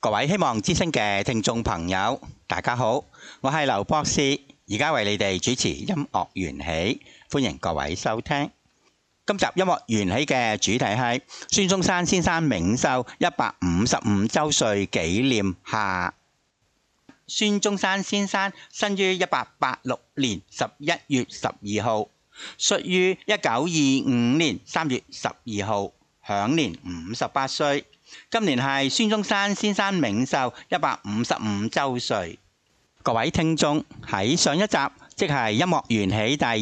各位希望之聲嘅聽眾朋友，大家好，我係劉博士，而家為你哋主持音樂緣起，歡迎各位收聽。今集音樂緣起嘅主題係孫中山先生冥壽155週歲紀念下。孫中山先生生於1886年11月12號，卒於1925年3月12號，享年58歲。今年係孫中山先生冥壽155週歲。各位聽眾，喺上一集，即係音樂緣起第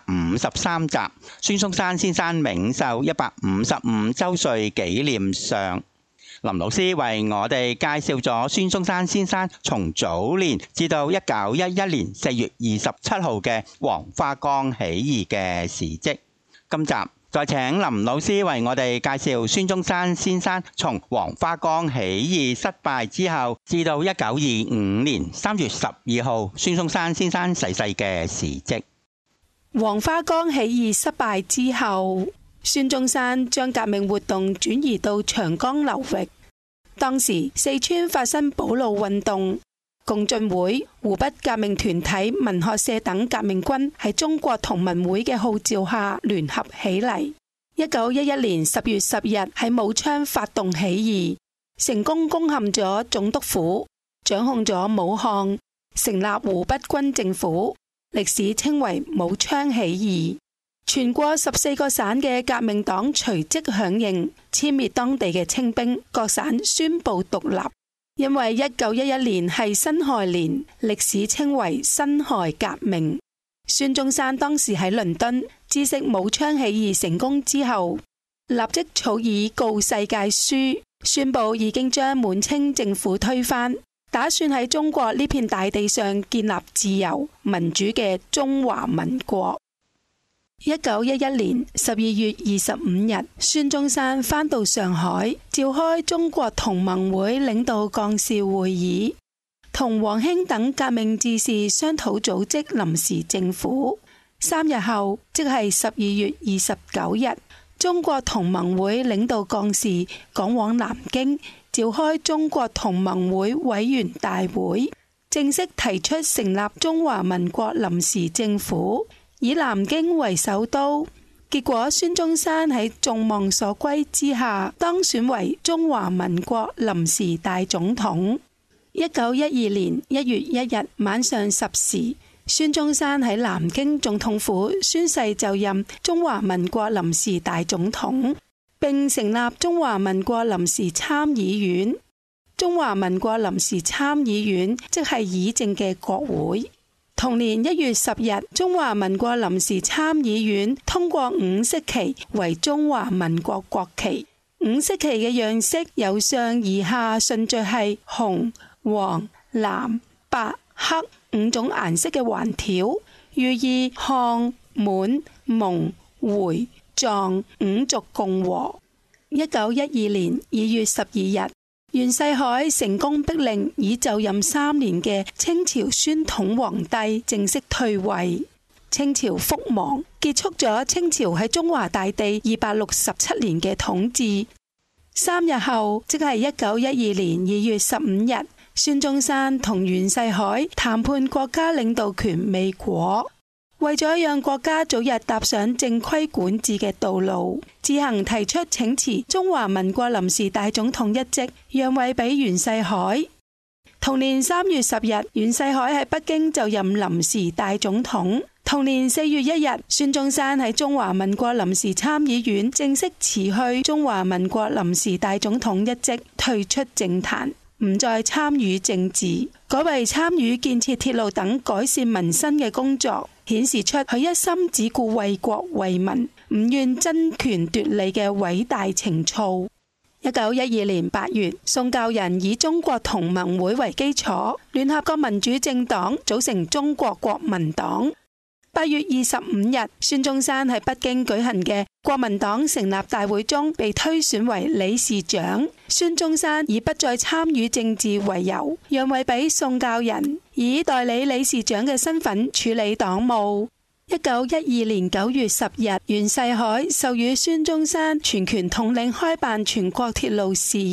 253集，孫中山先生冥壽155週歲紀念上，林老師為我哋介紹咗孫中山先生從早年至到1911年4月27號嘅黃花崗起義嘅事蹟。今集再請林老師為我哋介紹孫中山先生從黃花崗起義失敗之後，至到1925年3月12號孫中山先生逝世嘅事蹟。 黃花崗起義失敗之後，孫中山將革命活動轉移到長江流域。當時四川發生保路運動，共進會、湖北革命團體、文學社等革命軍喺中國同盟會嘅號召下聯合起嚟。1911年10月10日喺武昌發動起義，成功攻陷咗總督府，掌控咗武漢，成立湖北軍政府，歷史稱為武昌起義。全國14個省嘅革命黨隨即響應，殲滅當地嘅清兵，各省宣布獨立。因為1911年係辛亥年，歷史稱為辛亥革命。孫中山當時喺倫敦，知悉武昌起義成功之後，立即草擬告世界書，宣布已經將滿清政府推翻，打算喺中國呢片大地上建立自由民主嘅中華民國。1911年12月25日，孫中山返到上海，召開中國同盟會領導幹事會議，同黃興等革命志士商討組織臨時政府。3日後，即係12月29日，中國同盟會領導幹事趕往南京，召開中國同盟會委員大會，正式提出成立中華民國臨時政府，以南京為首都。結果孫中山喺眾望所歸之下，當選為中華民國臨時大總統。1912年1月1日晚上10時，孫中山喺南京總統府宣誓就任中華民國臨時大總統，並成立中華民國臨時參議院。中華民國臨時參議院即係議政嘅國會。同年1月10日，中華民國臨時參議院通過五色旗為中華民國國旗。五色旗嘅樣式由上而下順序係紅、黃、藍、白、黑五種顏色嘅橫條，寓意漢、滿、蒙、回、藏五族共和。1912年2月12日，袁世凱成功逼令已就任3年嘅清朝宣統皇帝正式退位，清朝覆亡，結束咗清朝喺中華大地267年嘅統治。3日後，即係1912年2月15日，孫中山同袁世凱談判國家領導權未果，為咗讓國家早日踏上正規管治嘅道路，自行提出請辭中華民國臨時大總統一職，讓位俾袁世凱。同年3月10日，袁世凱喺北京就任臨時大總統。同年4月1日，孫中山喺中華民國臨時參議院正式辭去中華民國臨時大總統一職，退出政壇，唔再參與政治，改為參與建設鐵路等改善民生嘅工作，顯示出佢一心只顧為國為民，唔願爭權奪利嘅偉大情操。1912年8月，宋教仁以中國同盟會為基礎，聯合各民主政黨組成中國國民黨。8月25日，孫中山喺北京舉行嘅國民黨成立大會中被推選為理事長。孫中山以不再參與政治為由，讓位俾宋教仁，以代理理事長嘅身份處理黨務。1912年9月10日，袁世凱授予孫中山全權統領開辦全國鐵路事宜。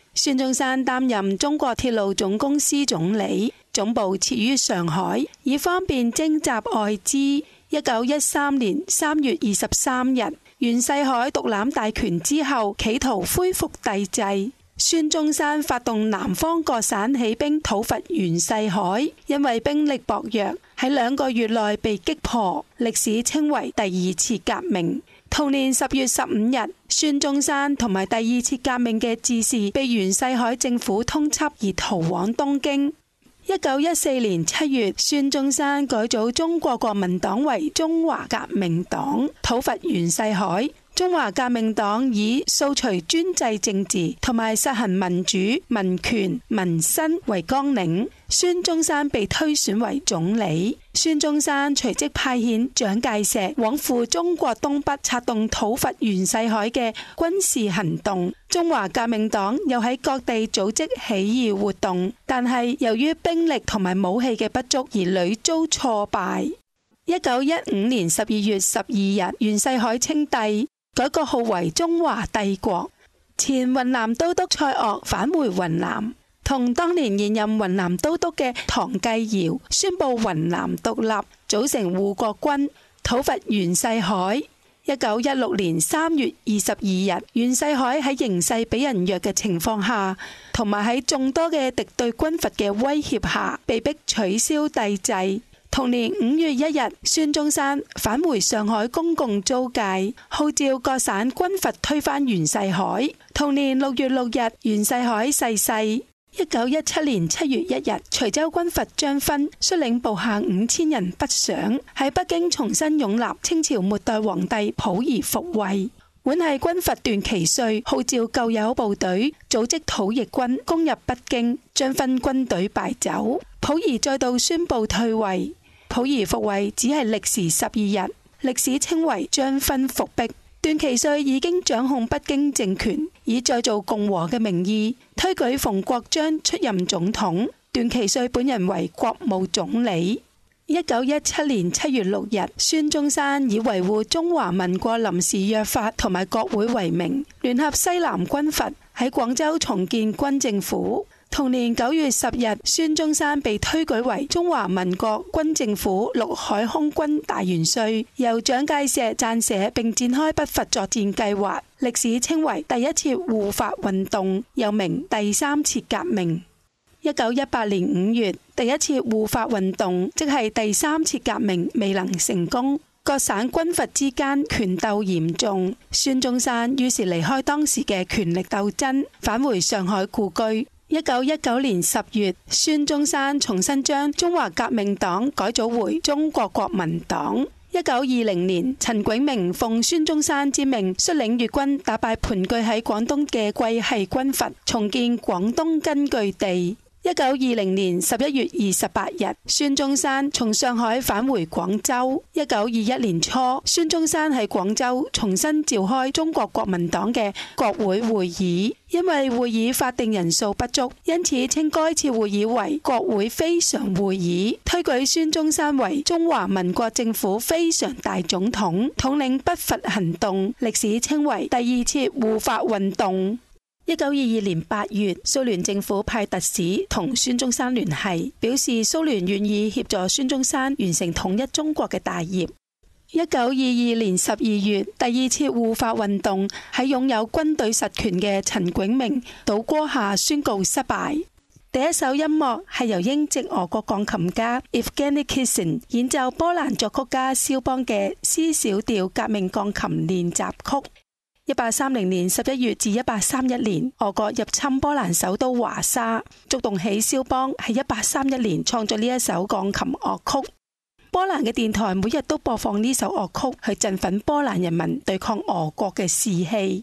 孫中山擔任中國鐵路總公司總理，總部設於上海，以方便徵集外資。1913年3月23日，袁世凱獨攬大權之後，企圖恢復帝制。孫中山發動南方各省起兵討伐袁世凱，因為兵力薄弱，喺2個月內被擊破，歷史稱為第2次革命。同年10月15日，孫中山同埋第2次革命嘅志士被袁世凱政府通緝而逃往東京。1914年7月，孫中山改組中國國民黨為中華革命黨，討伐袁世凱。中華革命黨以掃除專制政治同埋實行民主、民權、民生為綱領。孫中山被推選為總理。孫中山隨即派遣蔣介石往赴中國東北，策動討伐袁世凱嘅軍事行動。中華革命黨又喺各地組織起義活動，但係由於兵力同埋武器嘅不足而屢遭挫敗。1915年12月12日，袁世凱稱帝，改國號為中華帝國。前雲南都督蔡鍔返回雲南，同當年現任雲南都督嘅唐繼堯宣布雲南獨立，組成護國軍，討伐袁世凱。1916年3月22日，袁世凱喺形勢比人弱嘅情況下，同埋喺眾多嘅敵對軍閥嘅威脅下，被迫取消帝制。同年5月1日，孫中山返回上海公共租界，號召各省軍閥推翻袁世凱。同年6月6日，袁世凱逝世。1917年7月1日，徐州軍閥張勳率領部下5000人北上，喺北京重新擁立清朝末代皇帝溥儀復位。皖系軍閥段祺瑞號召舊有部隊，組織討逆軍攻入北京，張勳軍隊敗走，溥儀再度宣布退位。溥儀復位只係歷時12日，歷史稱為張勳復辟。段祺瑞已經掌控北京政權，以再造共和嘅名義推舉馮國璋出任總統，段祺瑞本人為國務總理。1917年7月6日，孫中山以維護中華民國臨時約法同埋國會為名，聯合西南軍閥喺廣州重建軍政府。同年9月10日，孫中山被推舉為中華民國軍政府陸海空軍大元帥，由蔣介石撰寫並展開北伐作戰計劃，歷史稱為第一次護法運動，又名第3次革命。1918年5月，第一次護法運動，即係第3次革命未能成功，各省軍閥之間權鬥嚴重，孫中山於是離開當時嘅權力鬥爭，返回上海故居。1919年10月，孫中山重新將中華革命黨改組為中國國民黨。1920年，陳炯明奉孫中山之命，率領粵軍打敗盤踞喺廣東嘅桂系軍閥，重建廣東根據地。1920年11月28日，孫中山從上海返回廣州。1921年初，孫中山喺廣州重新召開中國國民黨嘅國會會議，因為會議法定人數不足，因此稱該次會議為國會非常會議，推舉孫中山為中華民國政府非常大總統，統領北伐行動，歷史稱為第2次護法運動。1922年8月，蘇聯政府派特使同孫中山聯繫，表示蘇聯願意協助孫中山完成統一中國嘅大業。1922年12月，第2次護法運動喺擁有軍隊實權嘅陳炯明倒戈下宣告失敗。第一首音樂係由英籍俄國鋼琴家 Evgeny Kissin 演奏波蘭作曲家肖邦嘅 C 小調革命鋼琴練習曲。1830年11月至1831年，俄國入侵波蘭首都華沙，觸動起肖邦喺1831年創作呢一首鋼琴樂曲。波蘭嘅電台每日都播放呢首樂曲，去振奮波蘭人民對抗俄國嘅士氣。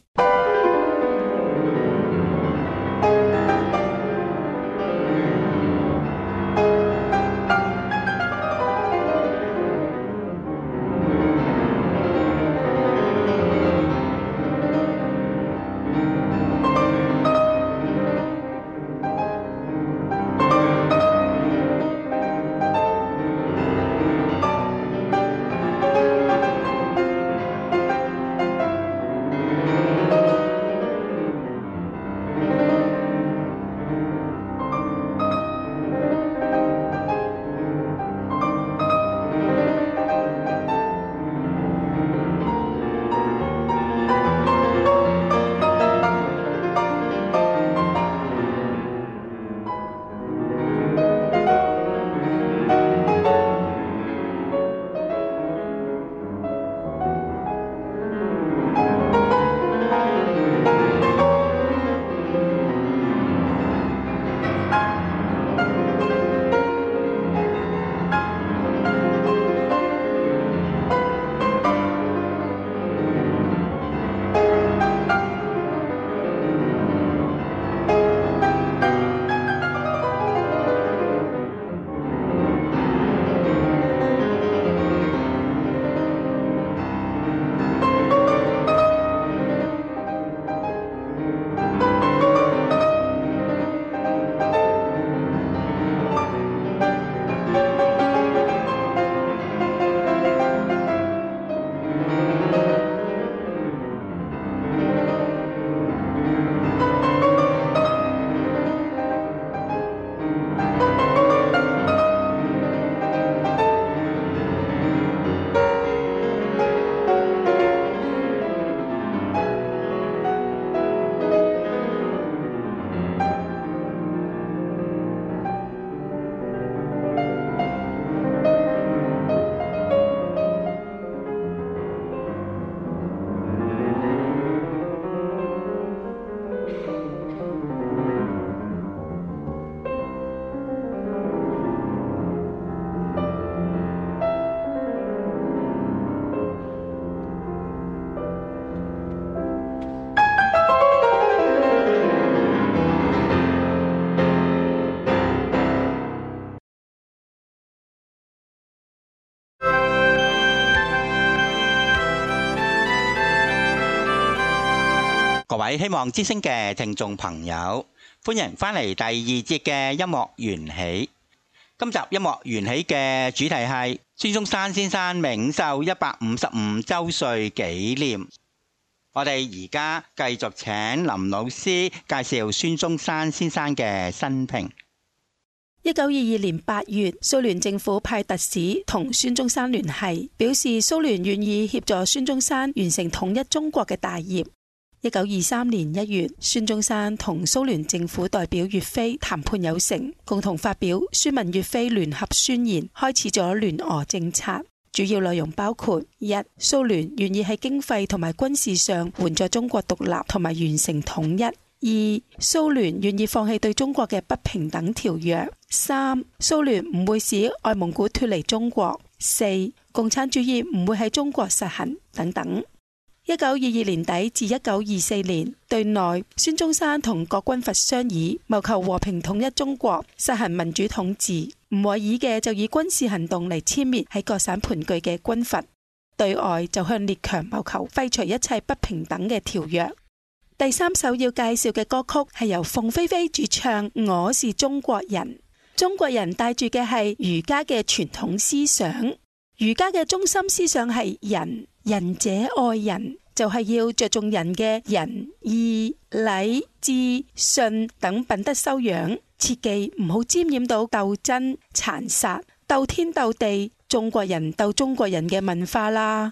各位希望之聲嘅聽眾朋友，歡迎返嚟第二節嘅音樂緣起。今集音樂緣起嘅主題係孫中山先生冥壽155週歲紀念。我哋而家繼續請林老師介紹孫中山先生嘅生平。 1922年8月，蘇聯政府派特使同孫中山聯繫，表示蘇聯願意協助孫中山完成統一中國嘅大業。1923年1月，孫中山同蘇聯政府代表岳飛談判有成，共同發表孫文岳飛聯合宣言，開始咗聯俄政策。主要內容包括：一、蘇聯願意喺經費同埋軍事上援助中國獨立同埋完成統一；二、蘇聯願意放棄對中國嘅不平等條約；三、蘇聯唔會使外蒙古脫離中國；四、共產主義唔會喺中國實行等等。1922年底至1924年，對內孫中山同郭君筏商議，謀求和平統一中國，實行民主統治。唔滿意嘅就以軍事行動嚟殲滅喺各省盤踞嘅軍閥。對外就向列強謀求廢除一切不平等嘅條約。第三首要介紹嘅歌曲係由鳳飛飛主唱《我是中國人》。中國人帶住嘅係儒家嘅傳統思想，儒家嘅中心思想係仁者愛人，就係要着重人嘅仁義禮智信等品德修養，切忌唔好沾染到鬥爭殘殺、鬥天鬥地、中國人鬥中國人嘅文化啦。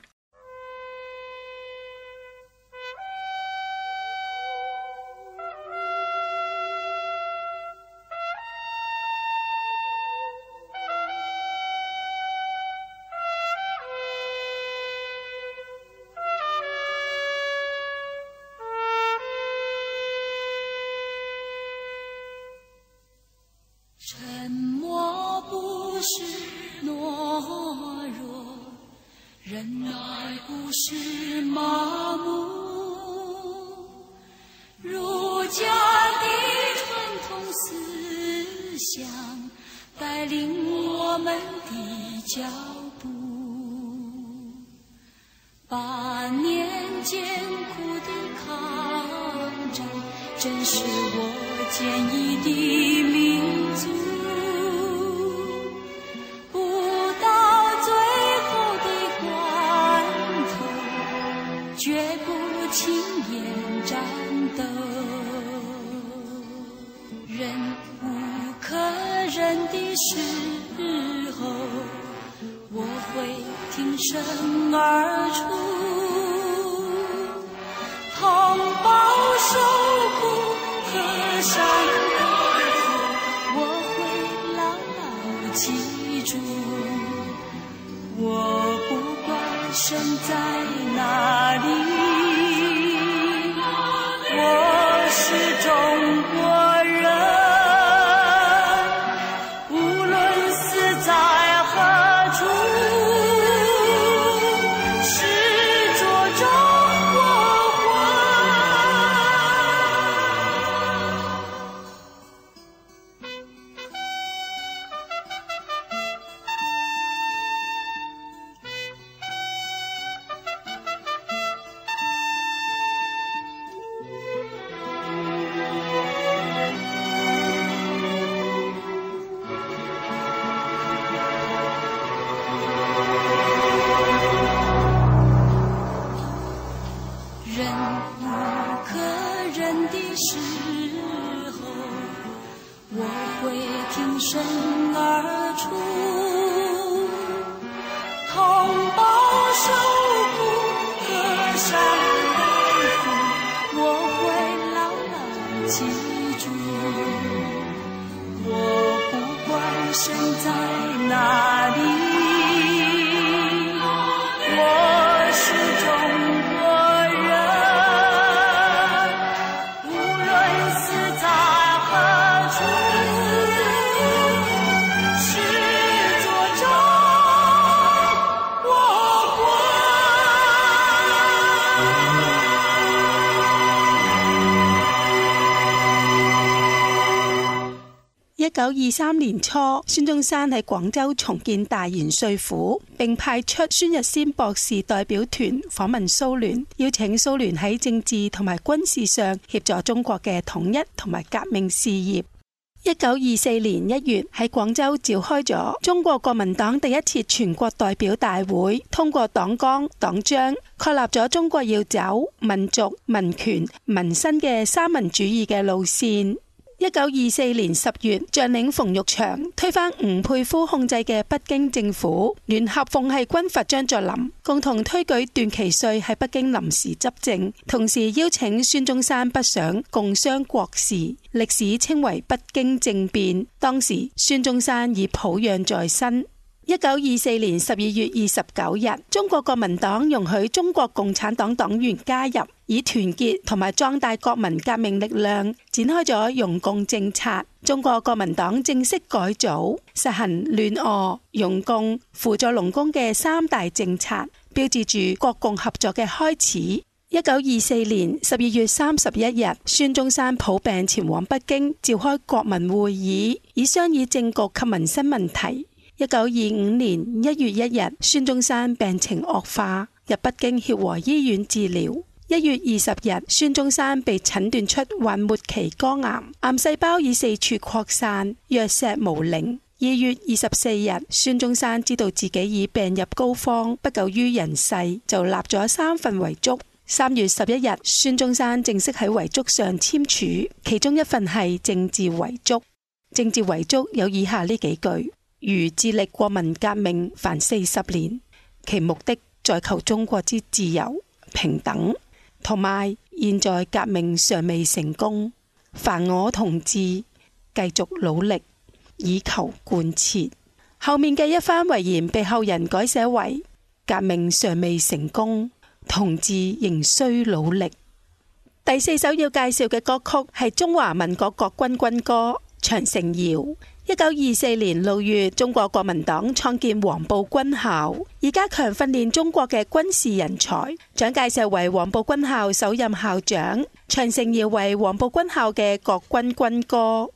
沉默不是懦弱，忍耐不是麻木，儒家的傳統思想帶領我們的腳步，8年艱苦的抗戰，真是我堅毅的民族，不到最後的關頭，絕不輕言戰鬥。忍無可忍的時候，我會挺身而出，同胞受苦河山代父，我會牢牢記住，我不管身在哪裡，我是中國人，無論死在何處，是着中國忍無可忍的時候，我會挺身而出，同胞受苦河山代父，我會牢牢記住，我不管身在哪裡，我是中國人，無論死在何處，是做中國國。 1923年初，孫中山喺廣州重建大元帥府，並派出孫逸仙博士代表團訪問蘇聯，邀請蘇聯喺政治同埋軍事上協助中國嘅統一同埋革命事業。1924年1月喺廣州召開咗中國國民黨第一次全國代表大會，通過黨綱黨章，確立咗中國要走民族、民權、民生嘅三民主義嘅路線。1924年10月，將領馮玉祥推翻吳佩孚控制嘅北京政府，聯合奉系軍閥張作霖，共同推舉段祺瑞喺北京臨時執政，同時邀請孫中山北上共商國事，歷史稱為北京政變。當時孫中山已抱恙在身。1924年12月29日，中國國民黨容許中國共產黨黨員加入，以團結同埋壯大國民革命力量，展開咗容共政策。中國國民黨正式改組，實行聯俄、容共、輔助農工嘅三大政策，標誌住國共合作嘅開始。1924年12月31日，孫中山抱病前往北京召開國民會議，以商議政局及民生問題。1925年1月1日，孫中山病情惡化，入北京協和醫院治療。1月20日，孫中山被診斷出患末期肝癌，癌細胞已四處擴散，藥石無靈。2月24日，孫中山知道自己已病入膏肓，不久於人世，就立咗3份遺囑。3月11日，孫中山正式喺遺囑上簽署，其中一份係政治遺囑。政治遺囑有以下呢幾句：如致力國民革命凡40年，其目的在求中國之自由平等，同埋現在革命尚未成功，凡我同志繼續努力以求貫徹。後面嘅一番遺言被後人改寫為革命尚未成功，同志仍需努力。第4首要介紹嘅歌曲係中華民國國軍軍歌《長城謠》。1924年6月，中國國民黨創建黃埔軍校，以加強訓練中國嘅軍事人才。蔣介石為黃埔軍校首任校長，《長城謠》為黃埔軍校嘅國軍軍歌。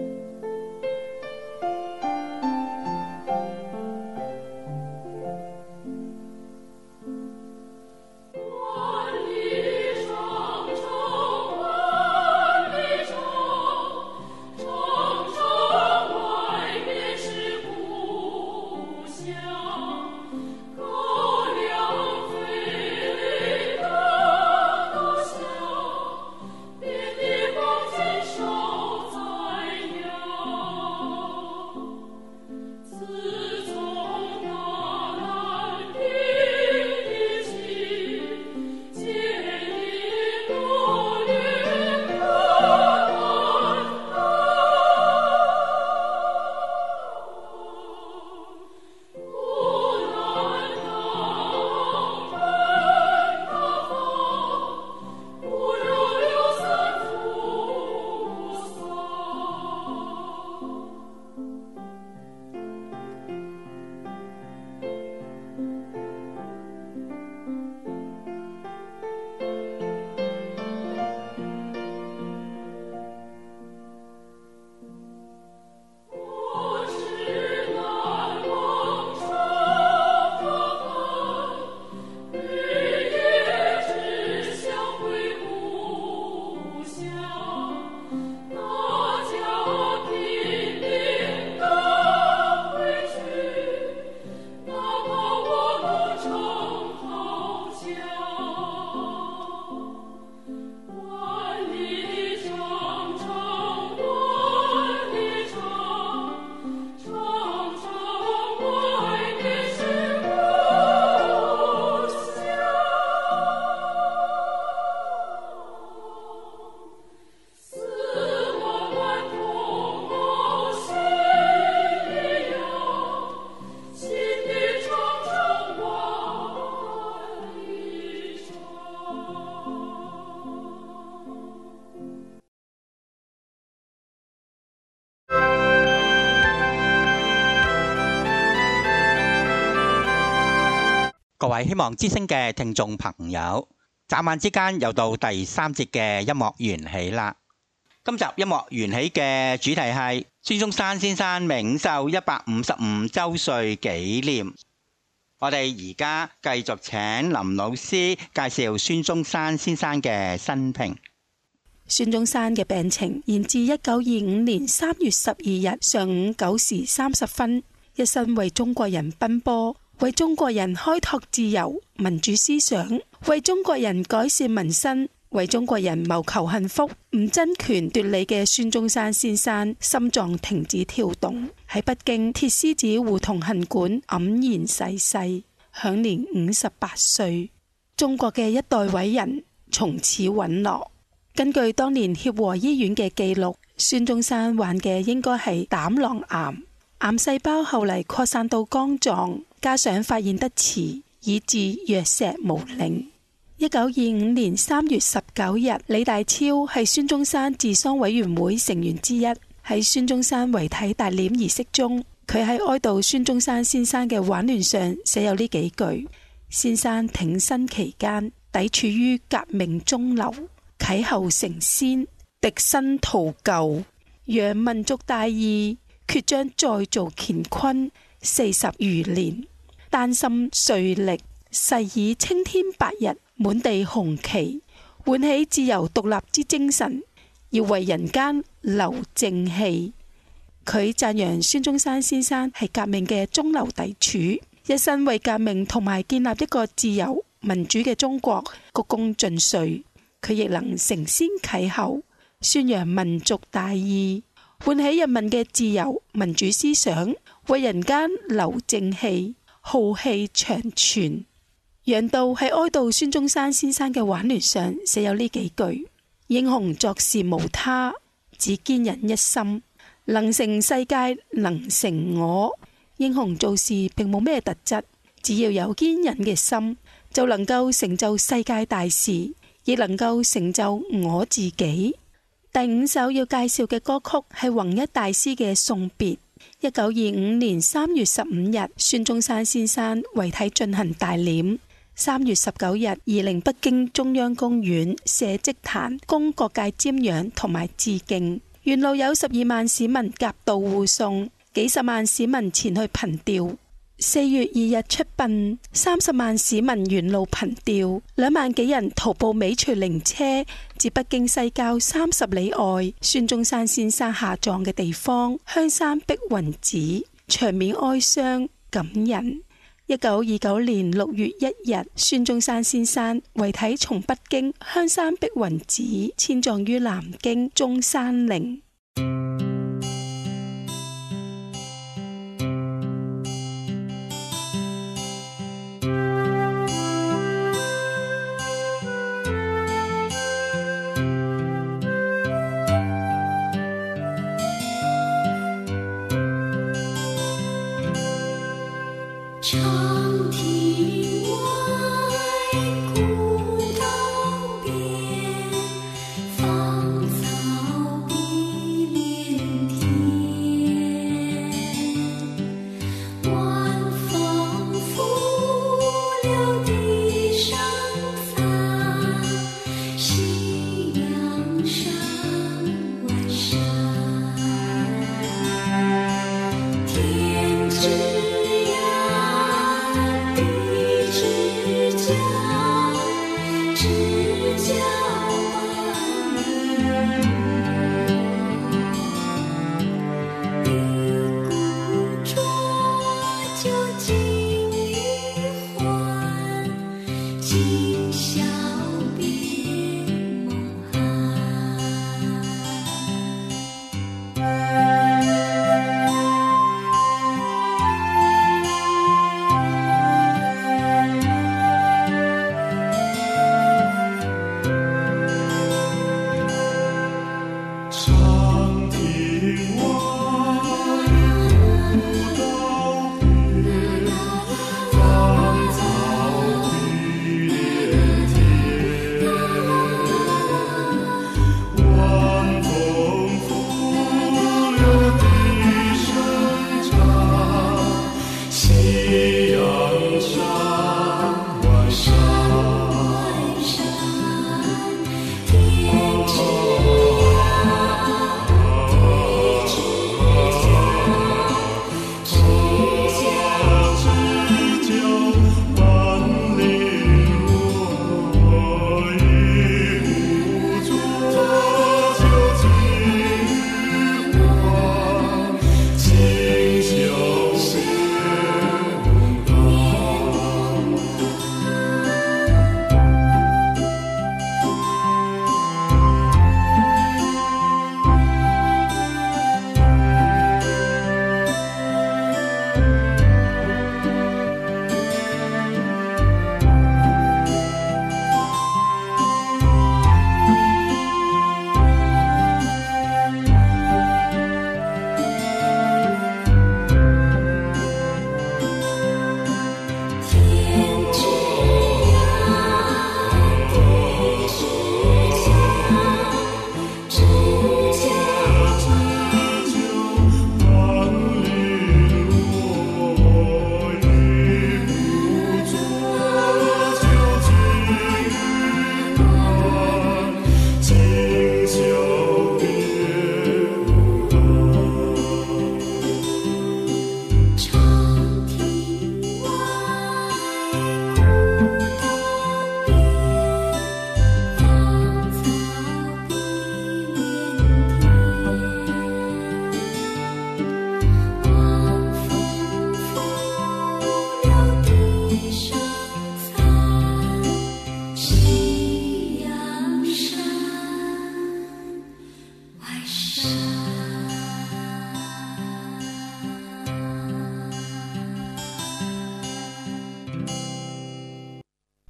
各位希望之聲嘅聽眾朋友，眨眼之間又到第3節嘅音樂緣起啦。 今集音樂緣起嘅主題係孫中山先生冥壽155周歲紀念。我哋而家繼續請林老師介紹孫中山先生嘅生平。 孫中山嘅病情延至1925年3月12日上午9時30分，一生為中國人奔波，為中國人開拓自由民主思想，為中國人改善民生，為中國人謀求幸福，唔爭權奪利嘅孫中山先生心臟停止跳動，喺北京鐵獅子胡同行館黯然逝世，享年58歲。中國嘅一代偉人從此隕落。根據當年協和醫院嘅記錄，孫中山患嘅應該係膽囊癌，癌細胞後嚟擴散到肝臟，加上發現得遲，以致藥石無靈。1925年3月19日，李大超係孫中山治喪委員會成員之一，喺孫中山遺體大殮儀式中，佢喺哀悼孫中山先生嘅挽聯上寫有呢幾句：先生挺身期間，抵處於革命中流，啟後成先，敵新圖舊，揚民族大義，決將再造乾坤40餘年。丹心遂力，誓以青天白日，滿地紅旗，喚起自由獨立之精神，要為人間留正氣。佢讚揚孫中山先生係革命嘅中流砥柱，一生為革命同埋建立一個自由民主嘅中國鞠躬盡瘁。佢亦能承先啟後，宣揚民族大義，喚起人民嘅自由民主思想，為人間留正氣，浩氣長存。楊度喺哀悼孫中山先生嘅挽聯上寫有呢幾句：英雄作事無他，只堅忍一心，能成世界能成我。英雄做事並冇咩特質，只要有堅忍嘅心，就能夠成就世界大事，亦能夠成就我自己。第5首要介紹嘅歌曲係弘一大師嘅送別。1925年3月15日，孫中山先生遺體進行大殮。3月19日，移靈北京中央公園社稷壇，供各界瞻仰同埋致敬。沿路有12萬市民夾道護送，幾十萬市民前去憑吊。4月2日出殯，30萬市民沿路憑吊，2萬幾人徒步尾隨靈車至北京西郊30里外孫中山先生下葬嘅地方香山碧雲寺，場面哀傷感人。1929年6月1日，孫中山先生遺體從北京香山碧雲寺遷葬於南京中山陵。 长亭外，古道边，芳草碧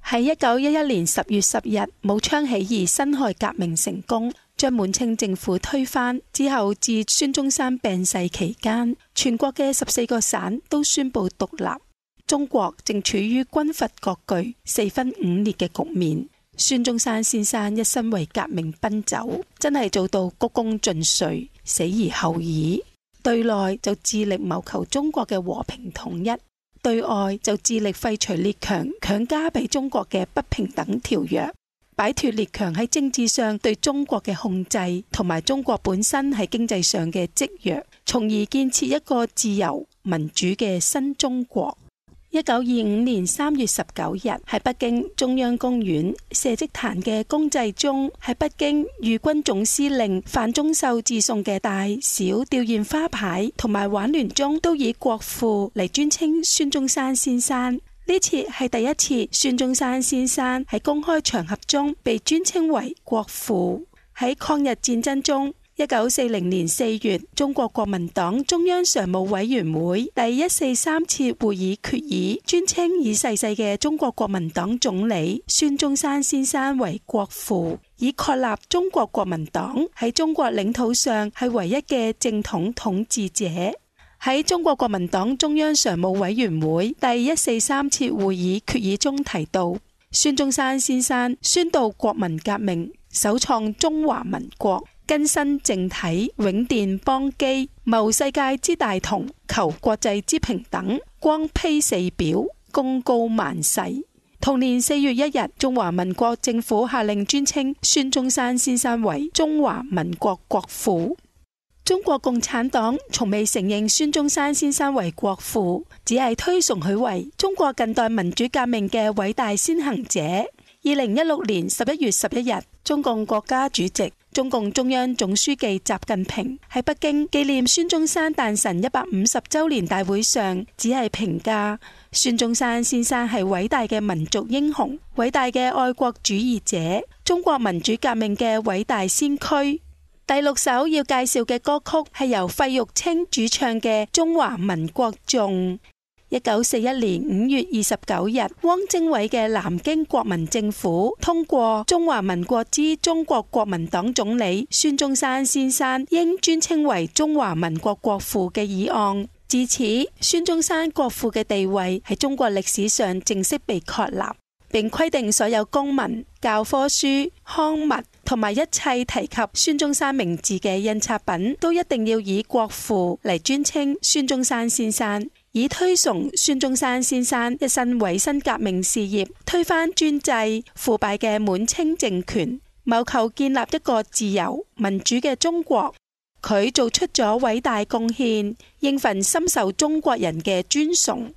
喺1911年10月10日，武昌起義辛亥革命成功，將滿清政府推翻之後，至孫中山病逝期間，全國嘅14個省都宣布獨立，中國正處於軍閥割據、四分五裂嘅局面。孫中山先生一生為革命奔走，真係做到鞠躬盡瘁，死而後已。對內就致力謀求中國嘅和平統一，對外就致力廢除列強強加俾中國嘅不平等條約，擺脫列強喺政治上對中國嘅控制，同埋中國本身喺經濟上嘅積弱，從而建設一個自由民主嘅新中國。1925年3月19日，喺北京中央公園射擊壇嘅公祭中，喺北京豫軍總司令范宗秀致送嘅大小吊唁花牌同埋挽聯中，都以國父嚟尊稱孫中山先生。呢次係第一次孫中山先生喺公開場合中被尊稱為國父。喺抗日戰爭中，1940年4月，中國國民黨中央常務委員會第143次會議決議，尊稱已逝世嘅中國國民黨總理孫中山先生為國父，以確立中國國民黨喺中國領土上係唯一嘅正統統治者。喺中國國民黨中央常務委員會第143次會議決議中提到，孫中山先生宣導國民革命，首創中華民國，更新政體，永奠邦基，謀世界之大同，求國際之平等，光披四表，功高萬世。同年4月1日，中華民國政府下令尊稱孫中山先生為中華民國國父。中國共產黨從未承認孫中山先生為國父，只係推崇佢為中國近代民主革命嘅偉大先行者。2016年11月11日，中共國家主席、中共中央總書記習近平喺北京紀念孫中山誕辰150週年大會上，只係評價孫中山先生係偉大嘅民族英雄、偉大嘅愛國主義者、中國民主革命嘅偉大先驅。第6首要介紹嘅歌曲係由費玉清主唱嘅《中華民國頌》。1941年5月29日，汪精衛嘅南京國民政府通過《中華民國之中國國民黨總理孫中山先生應尊稱為中華民國國父》嘅議案。自此，孫中山國父嘅地位喺中國歷史上正式被確立，並規定所有公文、教科書、刊物同埋一切提及孫中山名字嘅印刷品，都一定要以國父嚟尊稱孫中山先生，以推崇孫中山先生一生委身革命事業，推翻專制腐敗嘅滿清政權，謀求建立一個自由民主嘅中國。佢做出咗偉大貢獻，應份深受中國人嘅尊崇。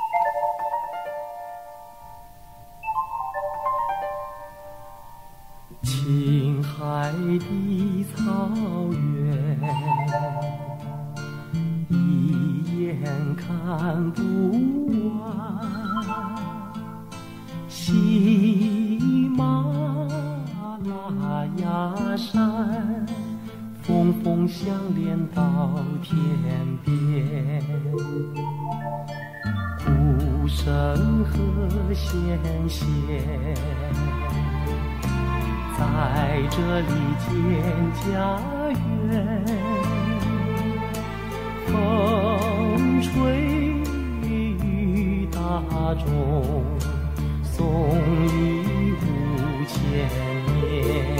青海的草原，一眼看不完，喜马拉雅山，峰峰相连到天边，古圣和先贤在这里建家园，风吹雨打中，颂义5000年。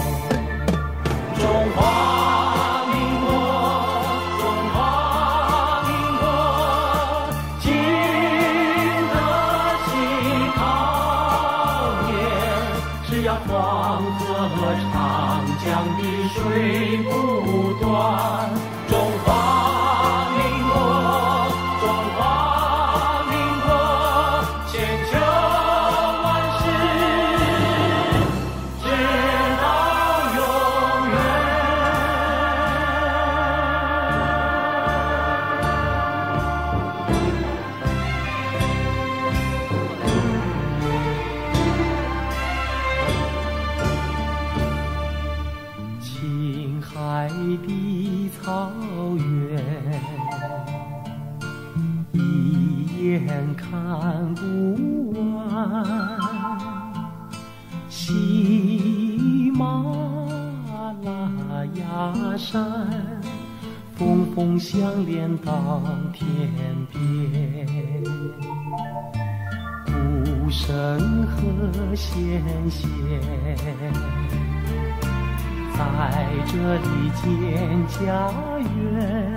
中华民国，中华民国，经得起考验，只要黄河和长江的水不断，中华民国，中华民国，千秋万世，直到永远。青海的草原，一眼看不完， 大山，峰峰相连到天边。鼓声和弦弦，在这里建家园。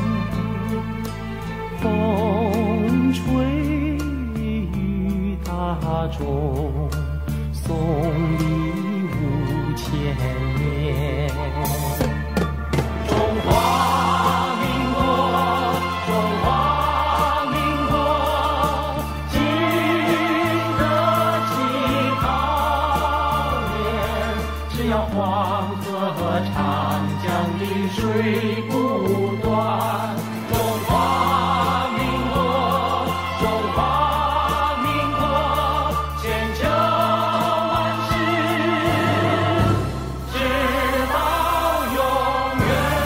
风吹雨打中，送礼物千年。中华民国，中华民国，经得起考验。只要黄河和长江的水不断，中华民国，中华民国，千秋万世，直到永远。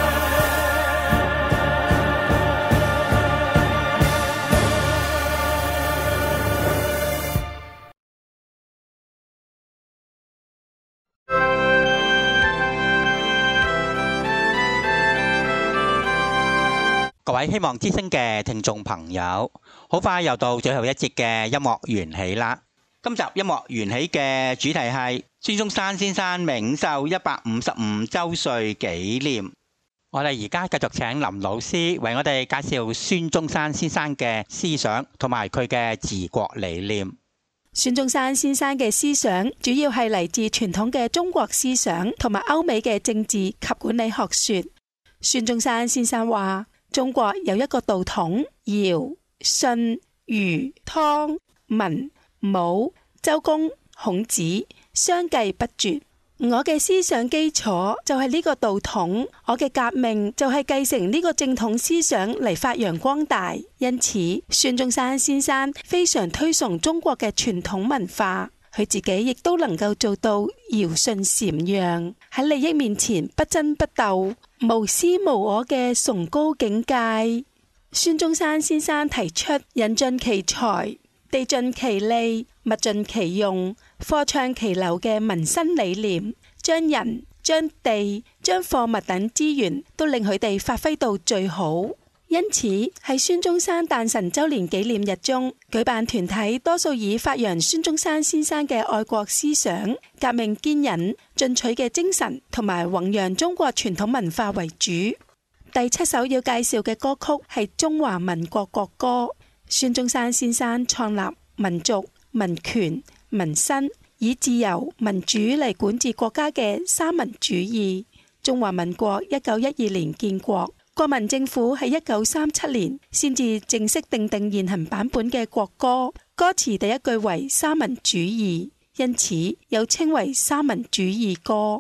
各位希望之聲嘅聽眾朋友，好快又到最後一節嘅音樂緣起啦。今集音樂緣起嘅主題係孫中山先生冥壽155週歲紀念。我哋而家繼續請林老師為我哋介紹孫中山先生嘅思想同埋佢嘅治國理念。 孫中山先生嘅思想主要係嚟自傳統嘅中國思想同埋歐美嘅政治及管理學說。孫中山先生話：中國有一個道統，堯、舜、禹、湯、文、武、周公、孔子，相繼不絕。我嘅思想基礎就係呢個道統，我嘅革命就係繼承呢個正統思想嚟發揚光大。因此，孫中山先生非常推崇中國嘅傳統文化，佢自己亦都能夠做到堯舜禪讓，喺利益面前不爭不鬥，無私無我嘅崇高境界。孫中山先生提出人盡其才、地盡其利、物盡其用、貨暢其流嘅民生理念，將人、將地、將貨物等資源都令佢哋發揮到最好。因此喺孫中山誕辰週年紀念日中，舉辦團體多數以發揚孫中山先生嘅愛國思想、革命堅忍、進取嘅精神同埋弘揚中國傳統文化為主。第7首要介紹嘅歌曲係中華民國國歌。孫中山先生創立民族、民權、民生，以自由民主嚟管治國家嘅三民主義。中華民國1912年建國，國民政府喺1937年先至正式訂定現行版本嘅國歌，歌詞第一句為三民主義，因此又稱為三民主義歌。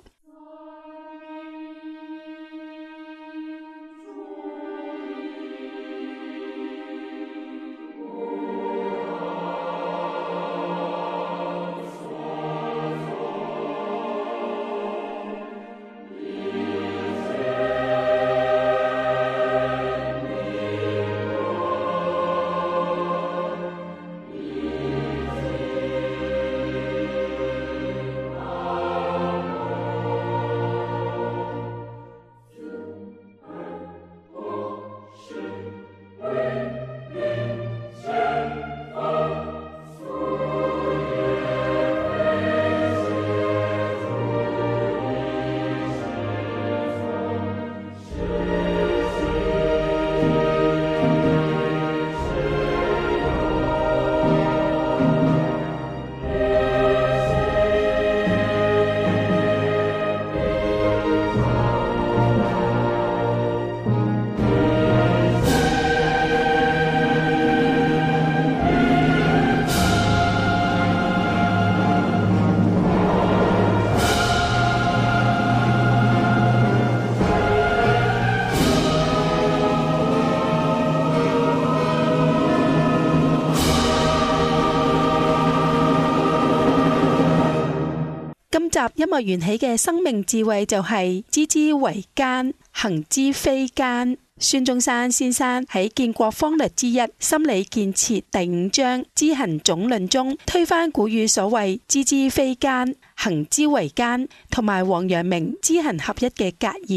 集音樂緣起嘅生命智慧就係知之為艱，行之非艱。孫中山先生喺建國方略之一心理建設第5章知行總論中推翻古語所謂知之非艱，行之為艱，同埋王陽明知行合一嘅格言，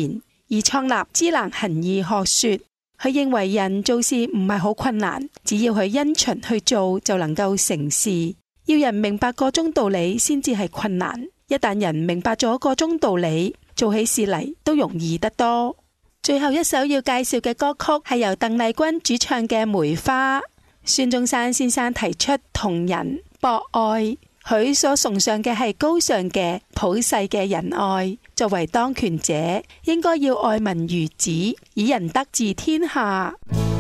而創立知難行易學說。佢認為人做事唔係好困難，只要佢因循去做就能夠成事。要人明白個中道理先至係困難，一旦人明白咗個中道理，做起事嚟都容易得多。最後一首要介紹嘅歌曲係由鄧麗君主唱嘅《梅花》。孫中山先生提出同仁博愛，佢所崇尚嘅係高尚嘅普世嘅仁愛。作為當權者，應該要愛民如子，以仁德治天下。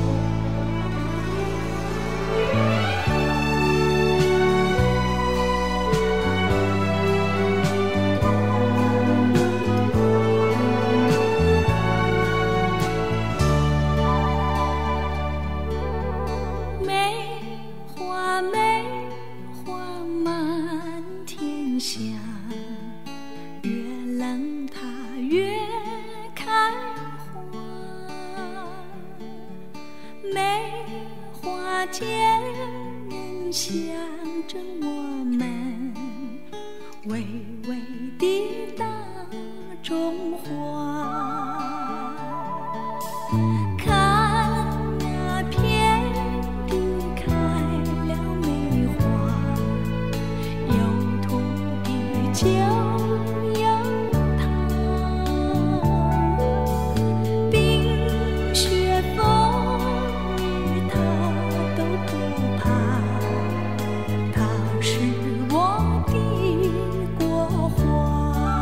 见人象征我们巍巍的大中华，看那遍地开了梅花，有土地就有它，冰雪风雨它都不怕，它是我的国花。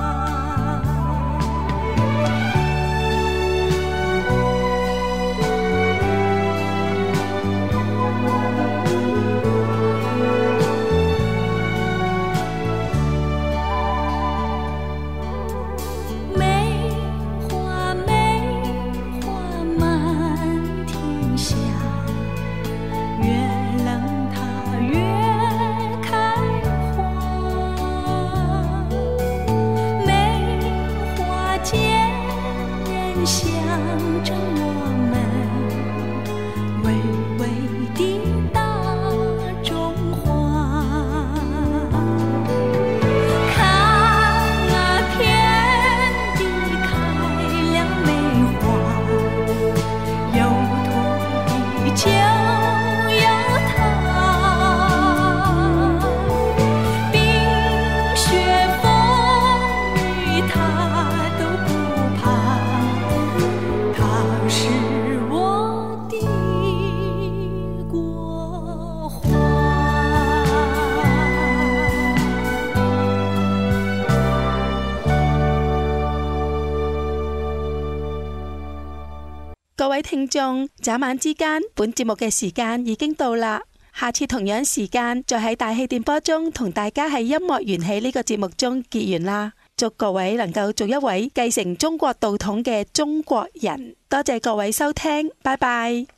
象征我们巍巍的大中华，看那遍地开了梅花，有土地就有它，冰雪风雨它都不怕，它是我的国花。 各位聽眾，眨眼之間，本節目嘅時間已經到啦。下次同樣時間，再喺大氣電波中同大家喺音樂緣起呢個節目中結緣啦。祝各位能夠做一位繼承中國道統嘅中國人。多謝各位收聽，拜拜。